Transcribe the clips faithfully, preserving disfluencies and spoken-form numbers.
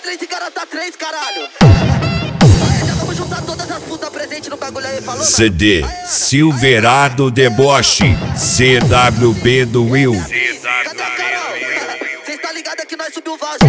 três de garota três, caralho. Aí já vamos juntar todas as putas presentes no bagulho aí, falou? C D Silverado Deboche, C W B do Will. Cadê a Carol? Cês tá ligado que nós subiu o voucher.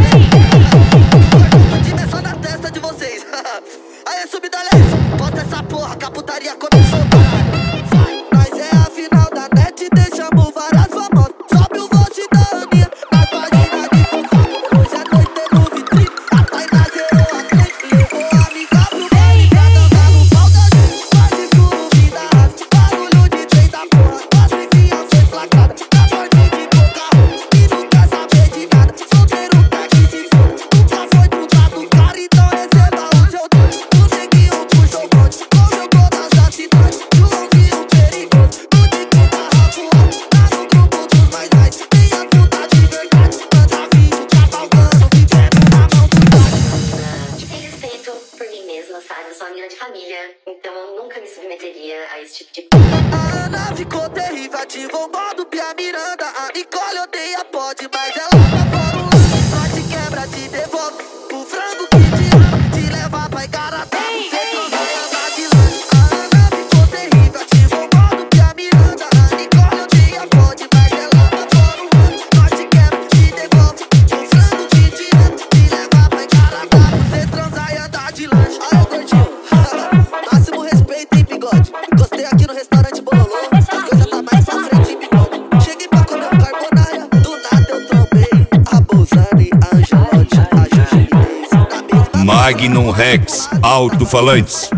O time é só na testa de vocês. Aí, subida leve, posta essa porra, que a putaria começou, caralho. Nós é a final da net, deixamos várias famosas. Sobe o voucher da Aninha, nas páginas de fofoca. Hoje à noite tem no vitrine, a Tainá zerou a cliente. Levou a amiga pro baile, pra dançar no pau da gente. Quase clube da raça, barulho de trem da porra. Quase vinha foi flagrada, na porta de boca roxa. E não quer saber de nada, solteiro quer que se for. Nunca foi pro lado, cara, então receba o seu doce. O neguinho puxou o bonde, colocou nas acidades. Joãozinho perigoso, o neguinho tá rapuado. Tá no grupo dos mais mais, tem a puta de verdade. Manda vídeo cavalgando, vivendo na mão do pai. De ter respeito por mim mesma, sabe? Eu sou uma menina de família, então eu nunca me submeteria a esse tipo de... A Ana ficou terrível, ativou o modo Pia Miranda. A Nicole odeia pode, mas ela tá fora o lado. Nós te quebra, te devolve o frango que te ama, te leva pra Igarapé. Cê vai andar de lanche. A Ana ficou terrível, ativou o modo Pia Miranda. A Nicole odeia pode, mas ela tá fora o lado. Nós te quebra, te devolve o frango que te ama, te leva pra Igarapé. Cê transar e andar de lanche. Aí, gordinho, máximo respeito, hein, bigode. Gostei aqui no restaurante Bololô, as coisas tá mais pra frente, hein, bigode. Cheguei pra comer um carbonara, do nada eu trombei a Bolzani, a Angelote, a Jujuinês. Na mesma Magnum Rex, alto-falantes,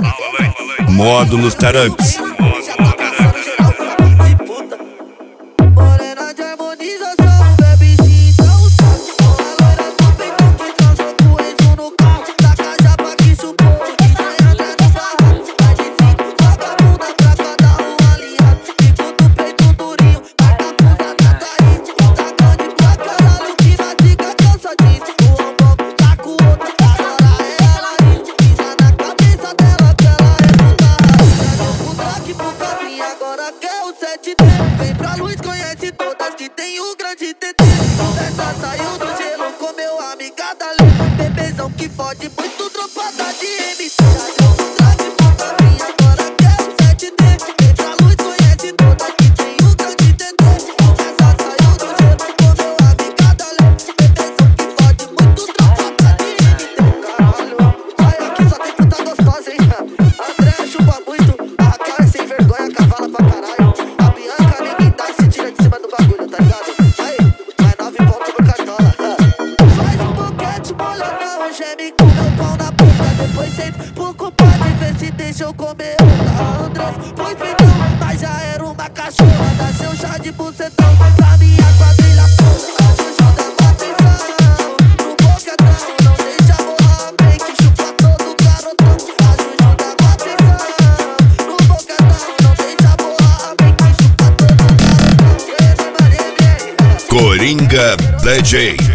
módulos tarantes. já tá passando geral pra pinta e puta. Morena de harmonização, bebe gin, então sabe. A loira do peitão que transou com o Enzo no carro. Da cajapa que chupou, que sai André do barraco. Vai de cinco, vagabunda pra cada um alinhado. Fico do peito durinho, marca a bunda da Thaís. Tá grande pra caralho, que na dica que eu só disse. O ombro tá com o outro, agora ela ri. Pisa na cabeça dela que ela é puta raiz. O Black pro caminho, agora quer o sete D. Vem pra luz, conhece todas que tem o grande T T. Essa saiu do gelo com meu amiga da lei. Bebezão que fode muito, dropada de M C. O Black pro caminho, agora quer o sete D. Vem pra luz, conhece todas que tem o grande T T. Essa saiu do gelo com meu amiga da lei. Bebezão que fode muito, dropada de M C. Caralho, sai aqui só tem puta gostosa, hein? André chupa muito, a Raquel é sem vergonha, cavala pra caralho. A Bianca ninguém dá, se tira de cima do bagulho, tá ligado? Aí, mais nove pontos no cartola. Faz um boquete molhadão, geme com meu pau na boca. Depois senta pro compadre, vê se deixa eu comer outra. Andrés foi feitão, mas já era uma cachorra. Dá seu chá de bucetão pra minha quadrilha toda. A Juju dá atenção no boquetão, não deixa rolar, vem que chupa todo garotão. A Juju dá atenção no boquetão, não deixa rolar, vem que chupa todo garotão. Coringa D J.